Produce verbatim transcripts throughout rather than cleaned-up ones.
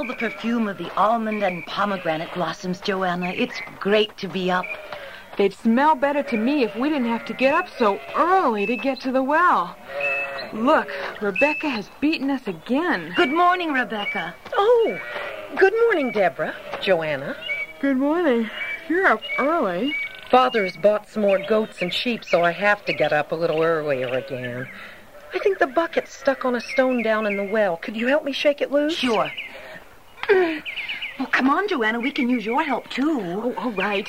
smell the perfume of the almond and pomegranate blossoms, Joanna. It's great to be up. They'd smell better to me if we didn't have to get up so early to get to the well. Look, Rebecca has beaten us again. Good morning, Rebecca. Oh, good morning, Deborah. Joanna. Good morning. You're up early. Father's bought some more goats and sheep, so I have to get up a little earlier again. I think the bucket's stuck on a stone down in the well. Could you help me shake it loose? Sure. Well, come on, Joanna. We can use your help, too. Oh, all right.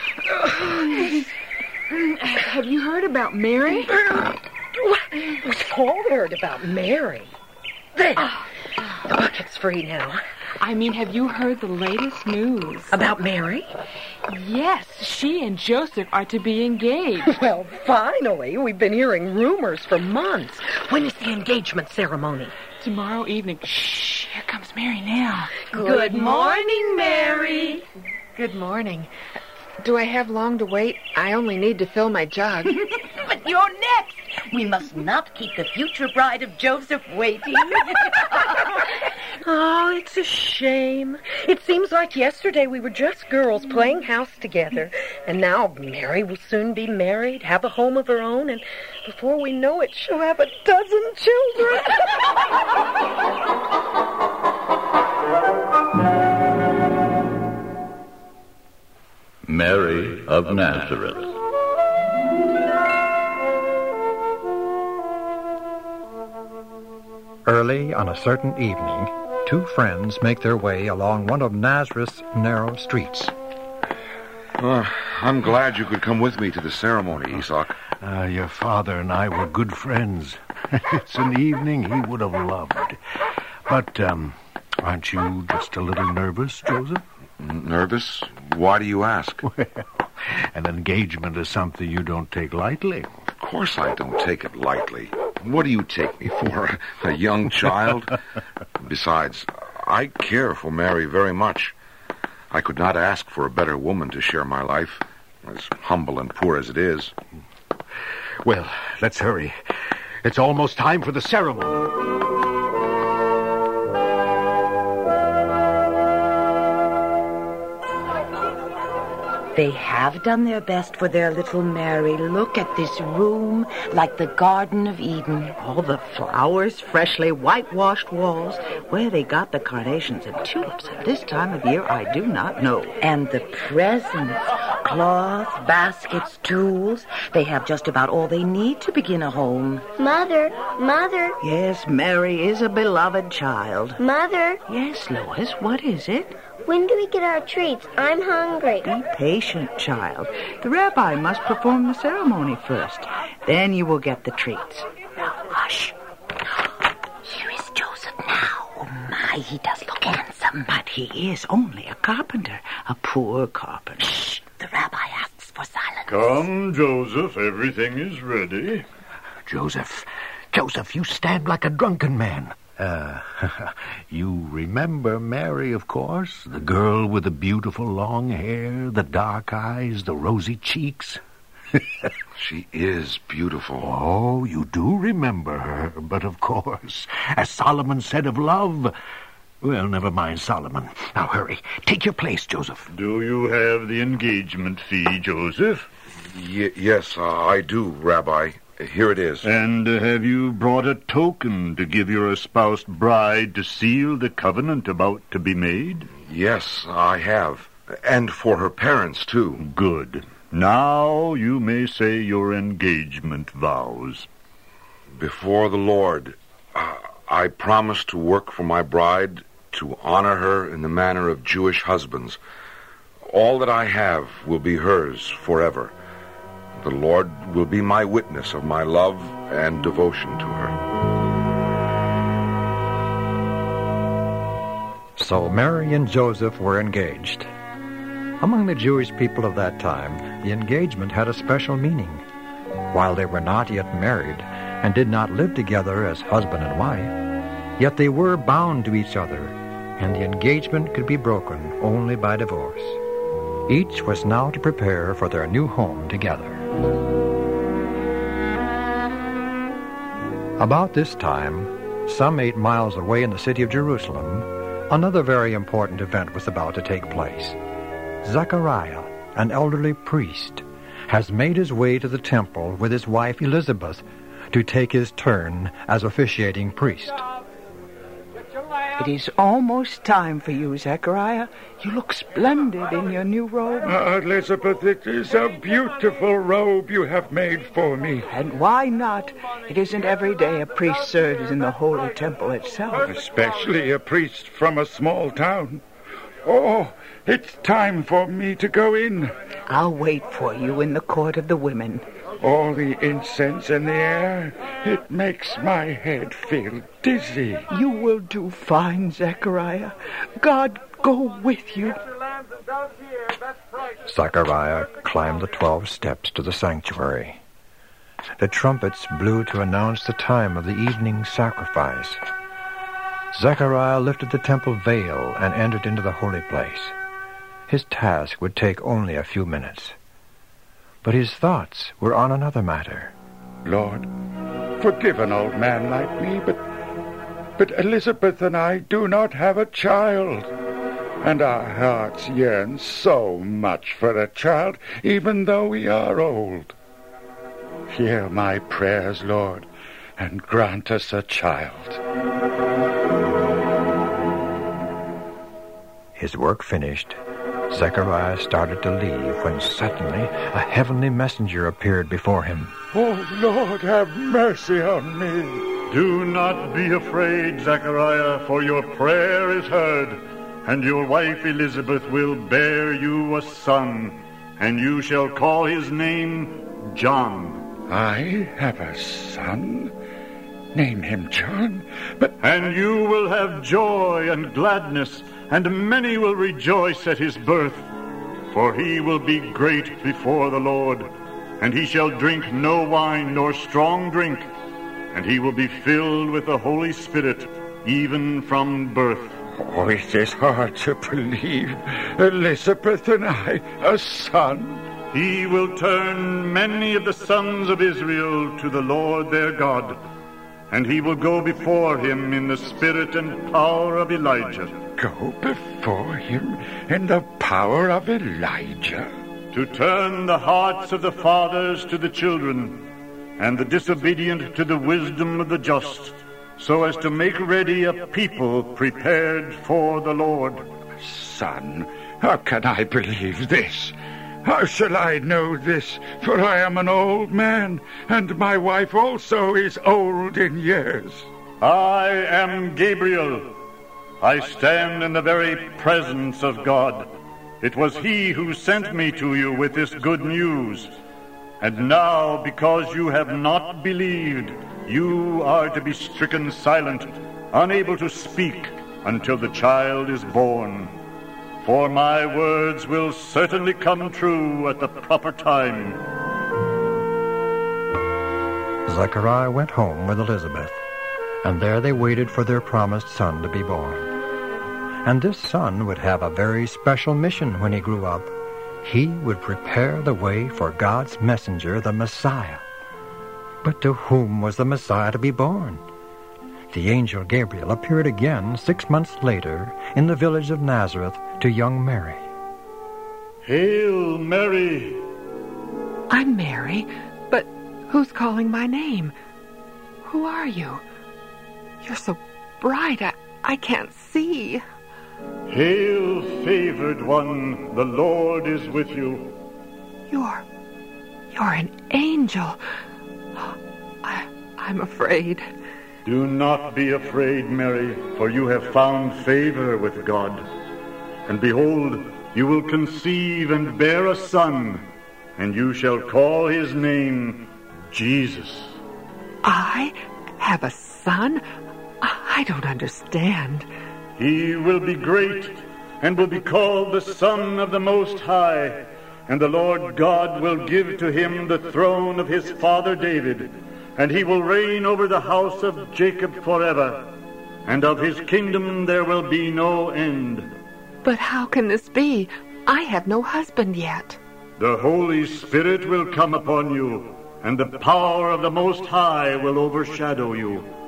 Have you heard about Mary? We've all heard about Mary. There. The bucket's free now. I mean, have you heard the latest news? About Mary? Yes, she and Joseph are to be engaged. Well, finally. We've been hearing rumors for months. When is the engagement ceremony? Tomorrow evening. Shh, here comes Mary now. Good morning, Mary. Good morning. Do I have long to wait? I only need to fill my jug. But you're next. We must not keep the future bride of Joseph waiting. Oh, it's a shame. It seems like yesterday we were just girls playing house together. And now Mary will soon be married, have a home of her own, and before we know it, she'll have a dozen children. Mary of Nazareth. Early on a certain evening, two friends make their way along one of Nazareth's narrow streets. Uh, I'm glad you could come with me to the ceremony, Isak. Uh, your father and I were good friends. It's an evening he would have loved. But, um, aren't you just a little nervous, Joseph? Nervous? Why do you ask? Well, an engagement is something you don't take lightly. Of course I don't take it lightly. What do you take me for, a young child? Besides, I care for Mary very much. I could not ask for a better woman to share my life, as humble and poor as it is. Well, let's hurry. It's almost time for the ceremony. They have done their best for their little Mary. Look at this room, like the Garden of Eden. All the flowers, freshly whitewashed walls. Where they got the carnations and tulips at this time of year, I do not know. And the presents, cloth, baskets, tools. They have just about all they need to begin a home. Mother, Mother. Yes, Mary is a beloved child. Mother. Yes, Lois, what is it? When do we get our treats? I'm hungry. Be patient, child. The rabbi must perform the ceremony first. Then you will get the treats. Now, hush. Here is Joseph now. Oh, my, he does look handsome. But he is only a carpenter, a poor carpenter. Shh, the rabbi asks for silence. Come, Joseph, everything is ready. Joseph, Joseph, you stand like a drunken man. Uh, you remember Mary, of course? The girl with the beautiful long hair, the dark eyes, the rosy cheeks. She is beautiful. Oh, you do remember her, but of course, as Solomon said of love... Well, never mind Solomon. Now hurry. Take your place, Joseph. Do you have the engagement fee, Joseph? Y- yes, uh, I do, Rabbi. Here it is. And uh, have you brought a token to give your espoused bride to seal the covenant about to be made? Yes, I have. And for her parents, too. Good. Now you may say your engagement vows. Before the Lord, uh, I promise to work for my bride, to honor her in the manner of Jewish husbands. All that I have will be hers forever. The Lord will be my witness of my love and devotion to her. So Mary and Joseph were engaged. Among the Jewish people of that time, the engagement had a special meaning. While they were not yet married and did not live together as husband and wife, yet they were bound to each other, and the engagement could be broken only by divorce. Each was now to prepare for their new home together. About this time, some eight miles away in the city of Jerusalem, Another very important event was about to take place. Zechariah, an elderly priest, has made his way to the temple with his wife Elizabeth to take his turn as officiating priest. It is almost time for you, Zechariah. You look splendid in your new robe. Uh, Elizabeth, it is a beautiful robe you have made for me. And why not? It isn't every day a priest serves in the holy temple itself. Especially a priest from a small town. Oh, it's time for me to go in. I'll wait for you in the court of the women. All the incense in the air, it makes my head feel dizzy. You will do fine, Zechariah. God go with you. Zechariah climbed the twelve steps to the sanctuary. The trumpets blew to announce the time of the evening sacrifice. Zechariah lifted the temple veil and entered into the holy place. His task would take only a few minutes. But his thoughts were on another matter. Lord, forgive an old man like me, but but Elizabeth and I do not have a child. And our hearts yearn so much for a child, even though we are old. Hear my prayers, Lord, and grant us a child. His work finished, Zechariah started to leave when suddenly a heavenly messenger appeared before him. Oh, Lord, have mercy on me. Do not be afraid, Zechariah, for your prayer is heard, and your wife Elizabeth will bear you a son, and you shall call his name John. I have a son? Name him John? But... And you will have joy and gladness, and many will rejoice at his birth. For he will be great before the Lord, and he shall drink no wine nor strong drink, and he will be filled with the Holy Spirit, even from birth. Oh, it is hard to believe. Elizabeth and I, a son. He will turn many of the sons of Israel to the Lord their God, and he will go before him in the spirit and power of Elijah. Go before him in the power of Elijah? To turn the hearts of the fathers to the children, and the disobedient to the wisdom of the just, so as to make ready a people prepared for the Lord. Son, how can I believe this? How shall I know this? For I am an old man, and my wife also is old in years. I am Gabriel. I stand in the very presence of God. It was he who sent me to you with this good news. And now, because you have not believed, you are to be stricken silent, unable to speak until the child is born. For my words will certainly come true at the proper time. Zechariah went home with Elizabeth, and there they waited for their promised son to be born. And this son would have a very special mission when he grew up. He would prepare the way for God's messenger, the Messiah. But to whom was the Messiah to be born? The angel Gabriel appeared again six months later in the village of Nazareth to young Mary. Hail, Mary! I'm Mary, but who's calling my name? Who are you? You're so bright, I, I can't see. Hail, favored one, the Lord is with you. You're... you're an angel. I, I'm afraid. Do not be afraid, Mary, for you have found favor with God. And behold, you will conceive and bear a son, and you shall call his name Jesus. I have a son? I don't understand. He will be great, and will be called the Son of the Most High, and the Lord God will give to him the throne of his father David, and he will reign over the house of Jacob forever, and of his kingdom there will be no end. But how can this be? I have no husband yet. The Holy Spirit will come upon you, and the power of the Most High will overshadow you.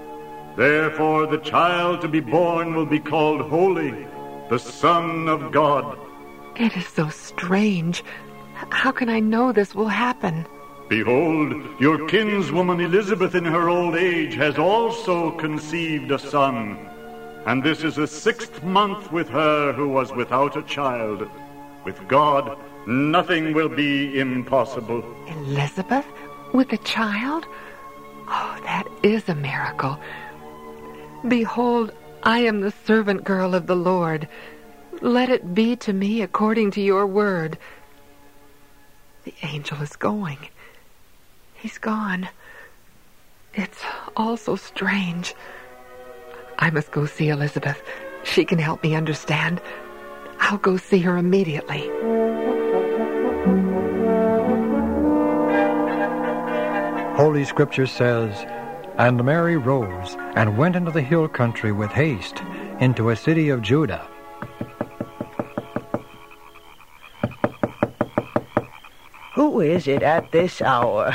Therefore the child to be born will be called Holy, the Son of God. It is so strange. How can I know this will happen? Behold, your kinswoman Elizabeth in her old age has also conceived a son. And this is the sixth month with her who was without a child. With God, nothing will be impossible. Elizabeth? With a child? Oh, that is a miracle. Behold, I am the servant girl of the Lord. Let it be to me according to your word. The angel is going. He's gone. It's all so strange. I must go see Elizabeth. She can help me understand. I'll go see her immediately. Holy Scripture says, "And Mary rose and went into the hill country with haste, into a city of Judah." Who is it at this hour?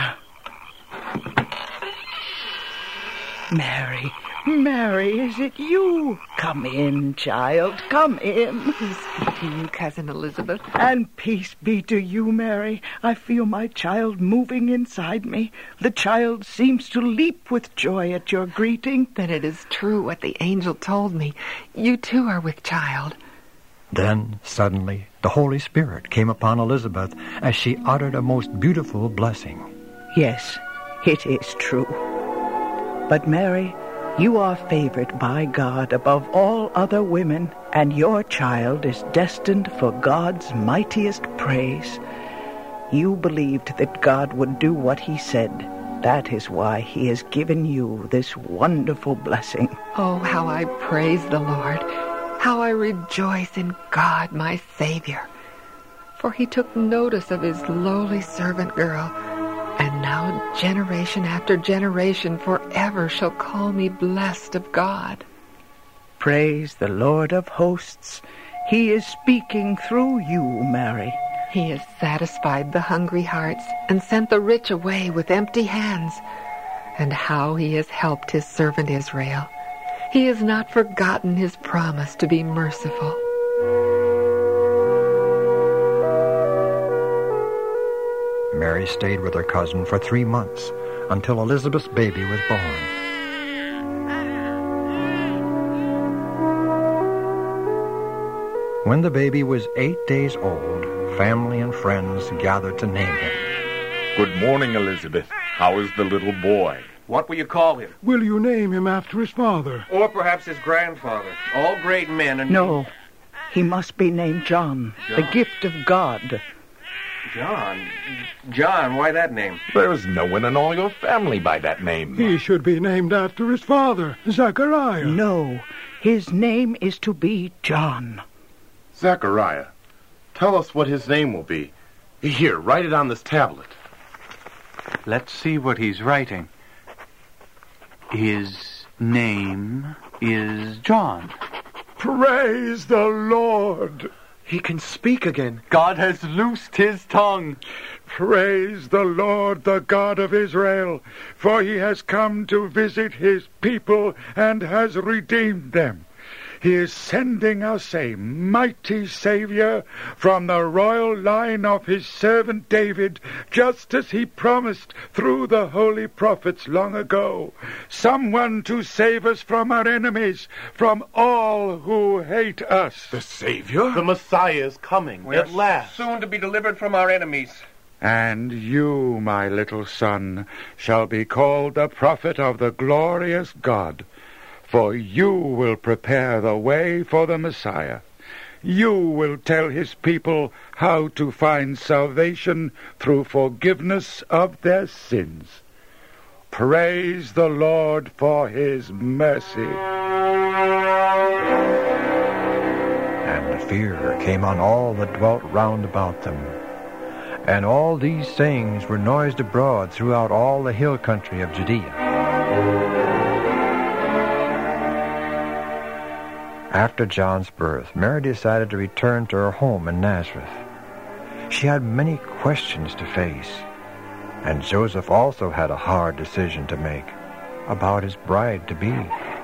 Mary, Mary, is it you? Come in, child, come in. Peace be to you, Cousin Elizabeth. And peace be to you, Mary. I feel my child moving inside me. The child seems to leap with joy at your greeting. Then it is true what the angel told me. You too are with child. Then, suddenly, the Holy Spirit came upon Elizabeth as she uttered a most beautiful blessing. Yes, it is true. But Mary, you are favored by God above all other women, and your child is destined for God's mightiest praise. You believed that God would do what he said. That is why he has given you this wonderful blessing. Oh, how I praise the Lord. How I rejoice in God, my Savior. For he took notice of his lowly servant girl, and now generation after generation forever shall call me blessed of God. Praise the Lord of hosts. He is speaking through you, Mary. He has satisfied the hungry hearts and sent the rich away with empty hands. And how he has helped his servant Israel. He has not forgotten his promise to be merciful. Mary stayed with her cousin for three months, until Elizabeth's baby was born. When the baby was eight days old, family and friends gathered to name him. Good morning, Elizabeth. How is the little boy? What will you call him? Will you name him after his father? Or perhaps his grandfather. All great men and... No, he must be named John, John, the gift of God. John? John, why that name? There's no one in all your family by that name. He should be named after his father, Zechariah. No, his name is to be John. Zechariah, tell us what his name will be. Here, write it on this tablet. Let's see what he's writing. His name is John. Praise the Lord. He can speak again. God has loosed his tongue. Praise the Lord, the God of Israel, for he has come to visit his people and has redeemed them. He is sending us a mighty Savior from the royal line of his servant David, just as he promised through the holy prophets long ago. Someone to save us from our enemies, from all who hate us. The Savior? The Messiah is coming We're at last. Soon to be delivered from our enemies. And you, my little son, shall be called the prophet of the glorious God. For you will prepare the way for the Messiah. You will tell his people how to find salvation through forgiveness of their sins. Praise the Lord for his mercy. And fear came on all that dwelt round about them. And all these sayings were noised abroad throughout all the hill country of Judea. After John's birth, Mary decided to return to her home in Nazareth. She had many questions to face, and Joseph also had a hard decision to make about his bride-to-be.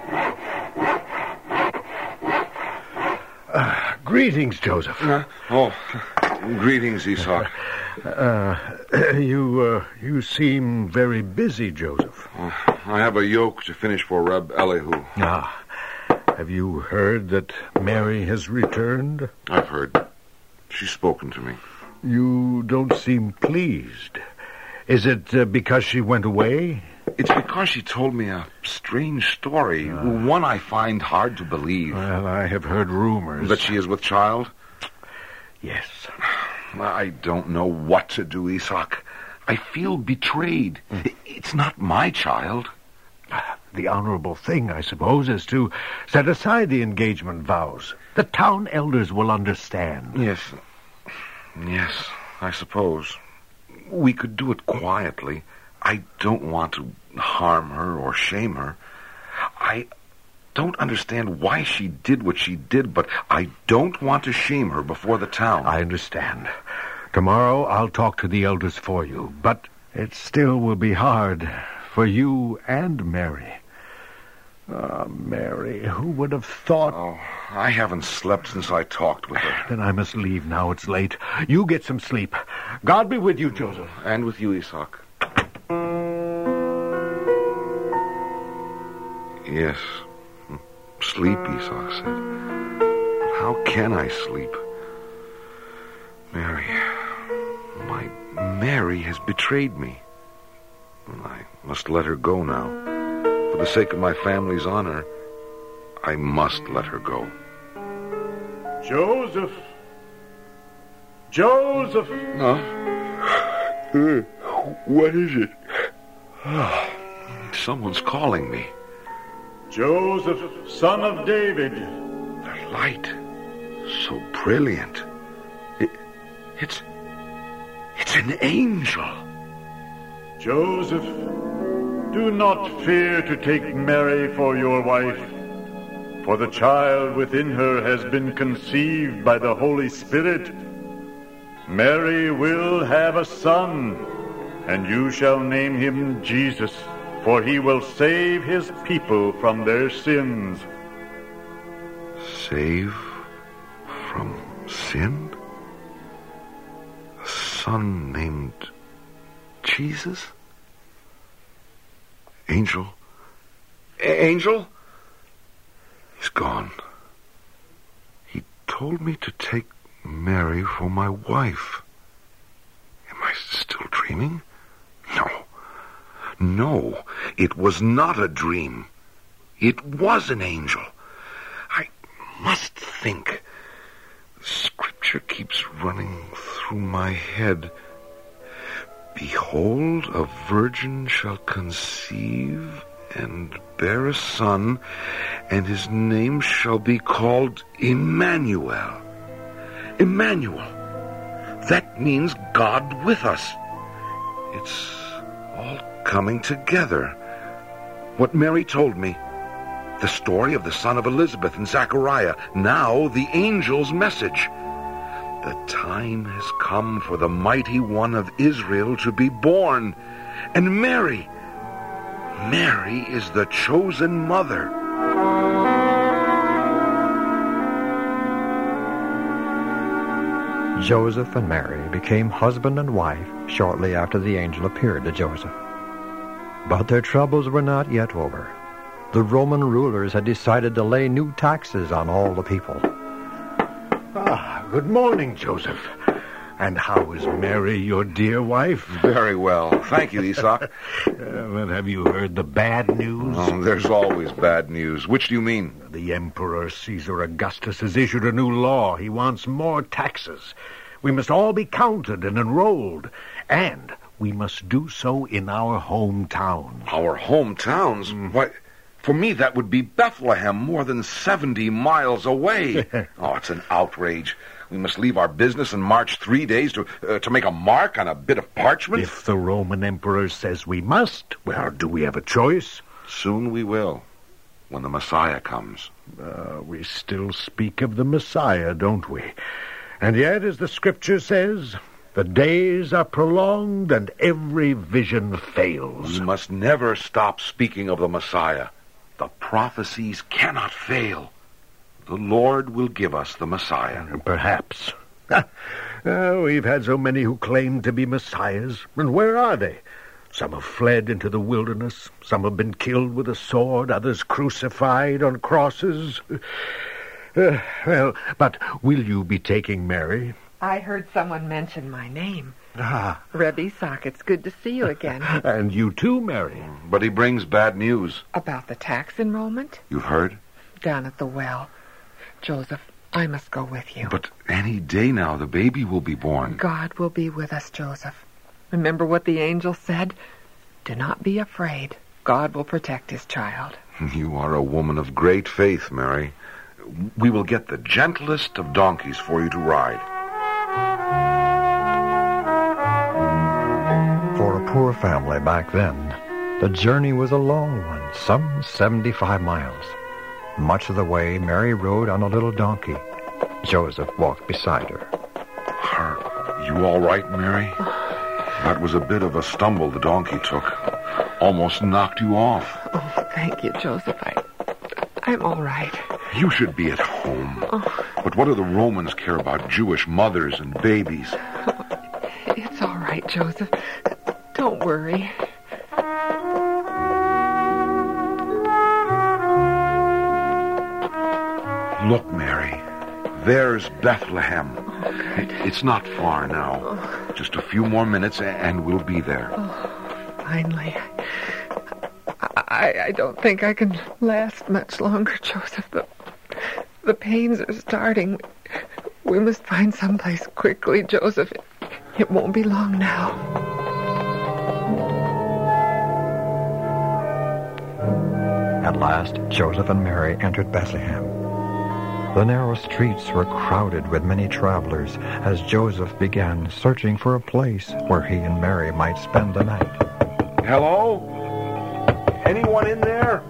greetings, Joseph. Uh, oh, greetings, Esau. Uh, you, uh, you seem very busy, Joseph. Uh, I have a yoke to finish for Reb Elihu. Ah. Have you heard that Mary has returned? I've heard. She's spoken to me. You don't seem pleased. Is it uh, because she went away? It's because she told me a strange story, uh, one I find hard to believe. Well, I have heard rumors. That she is with child? Yes. I don't know what to do, Isaac. I feel betrayed. Mm. It's not my child. The honorable thing, I suppose, is to set aside the engagement vows. The town elders will understand. Yes. Yes, I suppose. We could do it quietly. I don't want to harm her or shame her. I don't understand why she did what she did, but I don't want to shame her before the town. I understand. Tomorrow I'll talk to the elders for you, but it still will be hard for you and Mary. Ah, oh, Mary, who would have thought... Oh, I haven't slept since I talked with her. Then I must leave now. It's late. You get some sleep. God be with you, Joseph. And with you, Isaac. Yes. Sleep, Esau said. But how can I sleep? Mary. My Mary has betrayed me. And I must let her go now. For the sake of my family's honor, I must let her go. Joseph. Joseph. Huh? Uh, what is it? Someone's calling me. Joseph, son of David. The light, so brilliant. It, it's, it's an angel. Joseph, do not fear to take Mary for your wife, for the child within her has been conceived by the Holy Spirit. Mary will have a son, and you shall name him Jesus, for he will save his people from their sins. Save from sin? A son named Jesus? Angel? A- Angel? He's gone. He told me to take Mary for my wife. Am I still dreaming? No. No, it was not a dream. It was an angel. I must think. The scripture keeps running through my head. Behold, a virgin shall conceive and bear a son, and his name shall be called Emmanuel. Emmanuel. That means God with us. It's all coming together. What Mary told me. The story of the son of Elizabeth and Zachariah. Now the angel's message. The time has come for the mighty one of Israel to be born. And Mary, Mary is the chosen mother. Joseph and Mary became husband and wife shortly after the angel appeared to Joseph. But their troubles were not yet over. The Roman rulers had decided to lay new taxes on all the people. Ah, good morning, Joseph. And how is Mary, your dear wife? Very well. Thank you, Esau. uh, well, have you heard the bad news? Oh, there's always bad news. Which do you mean? The Emperor Caesar Augustus has issued a new law. He wants more taxes. We must all be counted and enrolled. And we must do so in our hometown. Our hometowns? Mm. Why, for me, that would be Bethlehem, more than seventy miles away. Oh, it's an outrage. We must leave our business and march three days to uh, to make a mark on a bit of parchment? If the Roman Emperor says we must, well, do we have a choice? Soon we will, when the Messiah comes. Uh, we still speak of the Messiah, don't we? And yet, as the Scripture says, the days are prolonged and every vision fails. We must never stop speaking of the Messiah. The prophecies cannot fail. the Lord will give us the Messiah. Perhaps. Uh, we've had so many who claim to be messiahs, and where are they? Some have fled into the wilderness, some have been killed with a sword, others crucified on crosses. Uh, well, but will you be taking Mary? I heard someone mention my name. Ah. Reb Isaac, it's good to see you again. And you too, Mary. But he brings bad news. About the tax enrollment? You've heard? Down at the well. Joseph, I must go with you. But any day now, the baby will be born. God will be with us, Joseph. Remember what the angel said? Do not be afraid. God will protect his child. You are a woman of great faith, Mary. We will get the gentlest of donkeys for you to ride. For a poor family back then, the journey was a long one, some seventy-five miles. Much of the way, Mary rode on a little donkey. Joseph walked beside her. Are you all right, Mary? That was a bit of a stumble the donkey took. Almost knocked you off. Oh, thank you, Joseph. I, I'm all right. You should be at home. Oh. But what do the Romans care about Jewish mothers and babies? Oh, it's all right, Joseph. Don't worry. Look, Mary. There's Bethlehem. Oh, good. It's not far now. Oh. Just a few more minutes and we'll be there. Oh, finally. I, I don't think I can last much longer, Joseph. The, the pains are starting. We must find someplace quickly, Joseph. It, it won't be long now. At last, Joseph and Mary entered Bethlehem. The narrow streets were crowded with many travelers as Joseph began searching for a place where he and Mary might spend the night. Hello? Anyone in there?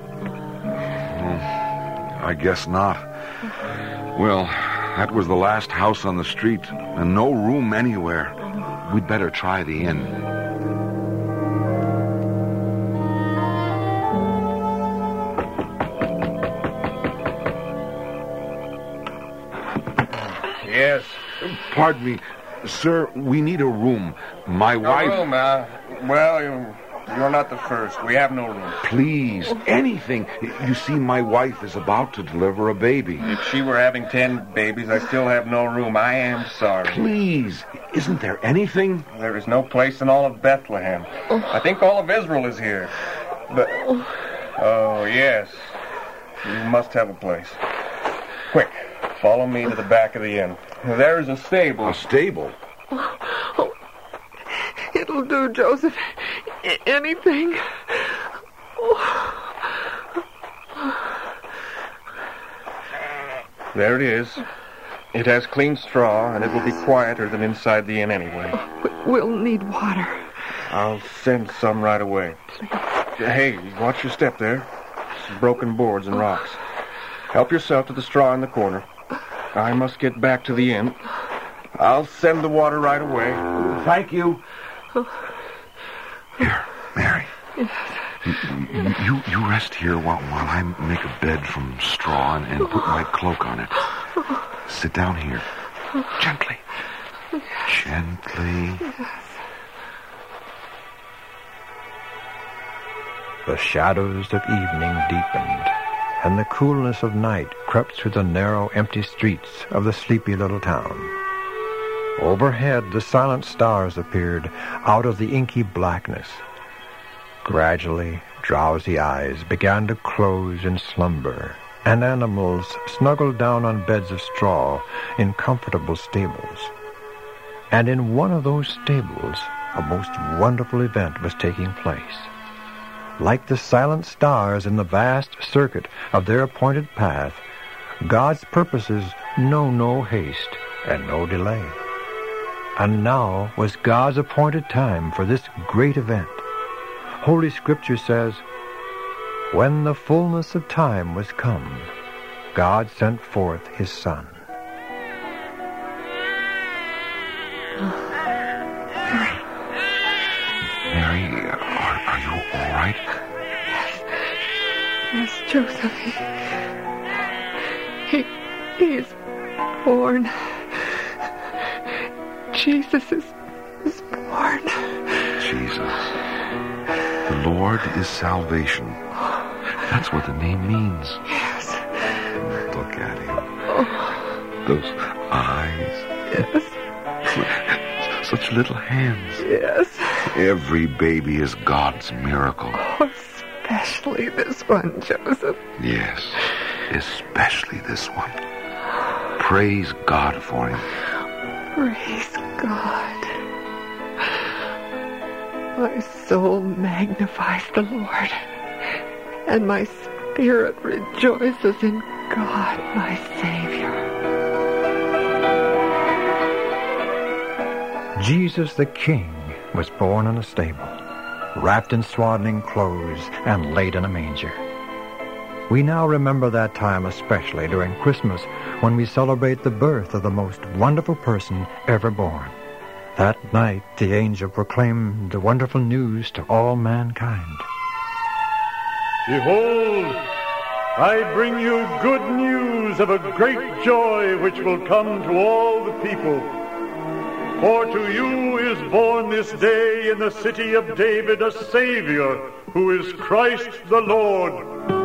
Mm, I guess not. Well, that was the last house on the street, and no room anywhere. We'd better try the inn. Yes. Pardon me, sir, we need a room. My no wife... room, uh, well, you, you're not the first. We have no room. Please, anything. You see, my wife is about to deliver a baby. If she were having ten babies, I still have no room. I am sorry. Please, isn't there anything? There is no place in all of Bethlehem. Oh. I think all of Israel is here. But, oh, yes. You must have a place. Quick. Follow me to the back of the inn. There is a stable. A stable? Oh, oh. It'll do, Joseph. I- anything. Oh. There it is. It has clean straw, and it will be quieter than inside the inn anyway. We'll need water. I'll send some right away. Please. Hey, watch your step there. Some broken boards and rocks. Help yourself to the straw in the corner. I must get back to the inn. I'll send the water right away. Thank you. Here, Mary. Yes. You, you, you rest here while, while I make a bed from straw and, and put my cloak on it. Sit down here. Gently. Yes. Gently. Yes. The shadows of evening deepened, and the coolness of night crept through the narrow, empty streets of the sleepy little town. Overhead, the silent stars appeared out of the inky blackness. Gradually, drowsy eyes began to close in slumber, and animals snuggled down on beds of straw in comfortable stables. And in one of those stables, a most wonderful event was taking place. Like the silent stars in the vast circuit of their appointed path, God's purposes know no haste and no delay. And now was God's appointed time for this great event. Holy Scripture says, "When the fullness of time was come, God sent forth his Son." Mary, are, are you all right? Yes. Yes, Joseph. He, he He's born. Jesus is, is born. Jesus. The Lord is salvation. That's what the name means. Yes. Look at him. Oh. Those eyes. Yes. Such little hands. Yes. Every baby is God's miracle. Oh, especially this one, Joseph. Yes, especially this one. Praise God for him. Praise God. My soul magnifies the Lord, and my spirit rejoices in God, my Savior. Jesus the King was born in a stable, wrapped in swaddling clothes, and laid in a manger. We now remember that time especially during Christmas, when we celebrate the birth of the most wonderful person ever born. That night the angel proclaimed the wonderful news to all mankind. Behold, I bring you good news of a great joy which will come to all the people. For to you is born this day in the city of David a Savior, who is Christ the Lord.